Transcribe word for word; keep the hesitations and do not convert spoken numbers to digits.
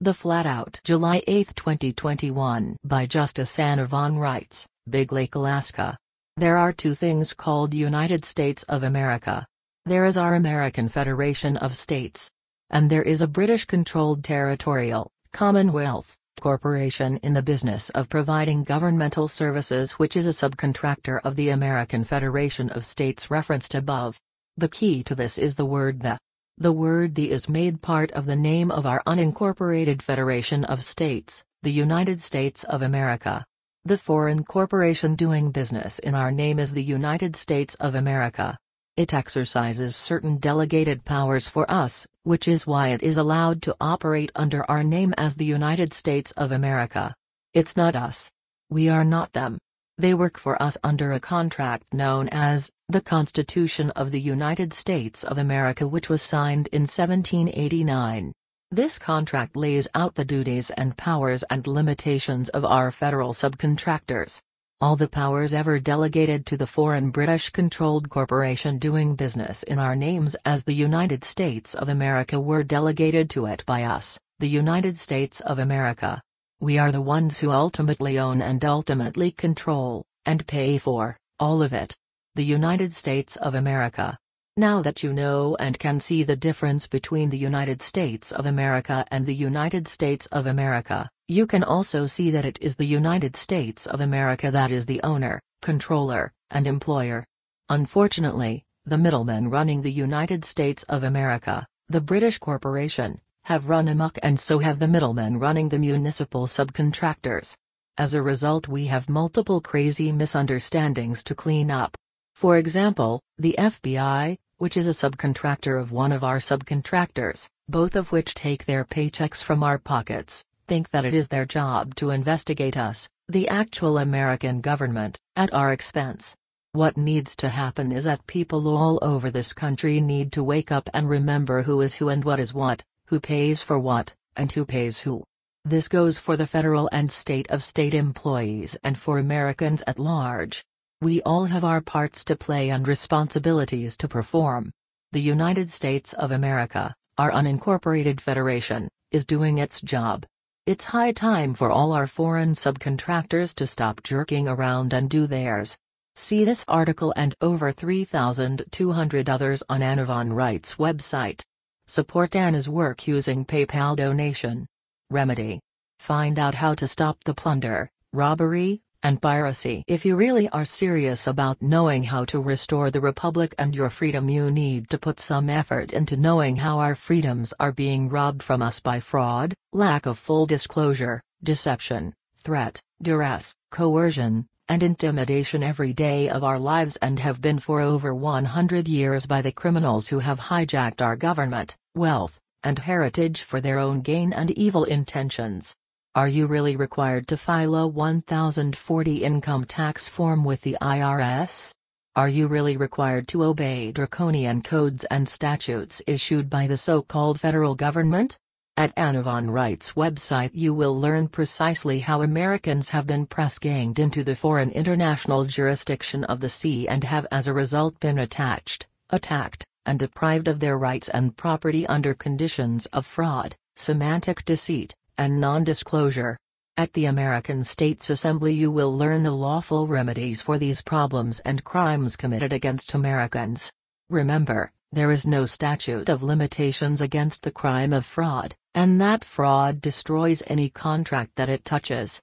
The Flat Out, July eighth twenty twenty-one, by Justice Anna Von writes, Big Lake, Alaska. There are two things called United States of America. There is our American Federation of States. And there is a British-controlled territorial, Commonwealth, corporation in the business of providing governmental services which is a subcontractor of the American Federation of States referenced above. The key to this is the word the. The word the is made part of the name of our unincorporated Federation of States, the United States of America. The foreign corporation doing business in our name is the United States of America. It exercises certain delegated powers for us, which is why it is allowed to operate under our name as the United States of America. It's not us. We are not them. They work for us under a contract known as the Constitution of the United States of America, which was signed in seventeen eighty-nine. This contract lays out the duties and powers and limitations of our federal subcontractors. All the powers ever delegated to the foreign British-controlled corporation doing business in our names as the United States of America were delegated to it by us, the United States of America. We are the ones who ultimately own and ultimately control, and pay for, all of it. The United States of America. Now that you know and can see the difference between the United States of America and the United States of America, you can also see that it is the United States of America that is the owner, controller, and employer. Unfortunately, the middlemen running the United States of America, the British corporation, have run amok, and so have the middlemen running the municipal subcontractors. As a result, we have multiple crazy misunderstandings to clean up. For example, the F B I, which is a subcontractor of one of our subcontractors, both of which take their paychecks from our pockets, think that it is their job to investigate us, the actual American government, at our expense. What needs to happen is that people all over this country need to wake up and remember who is who and what is what, who pays for what, and who pays who. This goes for the federal and state of state employees and for Americans at large. We all have our parts to play and responsibilities to perform. The United States of America, our unincorporated federation, is doing its job. It's high time for all our foreign subcontractors to stop jerking around and do theirs. See this article and over three thousand two hundred others on Anna Von Wright's website. Support Anna's work using PayPal donation. Remedy. Find out how to stop the plunder, robbery, and piracy. If you really are serious about knowing how to restore the Republic and your freedom, you need to put some effort into knowing how our freedoms are being robbed from us by fraud, lack of full disclosure, deception, threat, duress, coercion, and intimidation every day of our lives, and have been for over one hundred years by the criminals who have hijacked our government, wealth, and heritage for their own gain and evil intentions. Are you really required to file a one thousand forty income tax form with the I R S? Are you really required to obey draconian codes and statutes issued by the so-called federal government? At Anna Von Wright's website you will learn precisely how Americans have been press-ganged into the foreign international jurisdiction of the sea and have as a result been attached, attacked, and deprived of their rights and property under conditions of fraud, semantic deceit, and non-disclosure. At the American States Assembly you will learn the lawful remedies for these problems and crimes committed against Americans. Remember, there is no statute of limitations against the crime of fraud, and that fraud destroys any contract that it touches.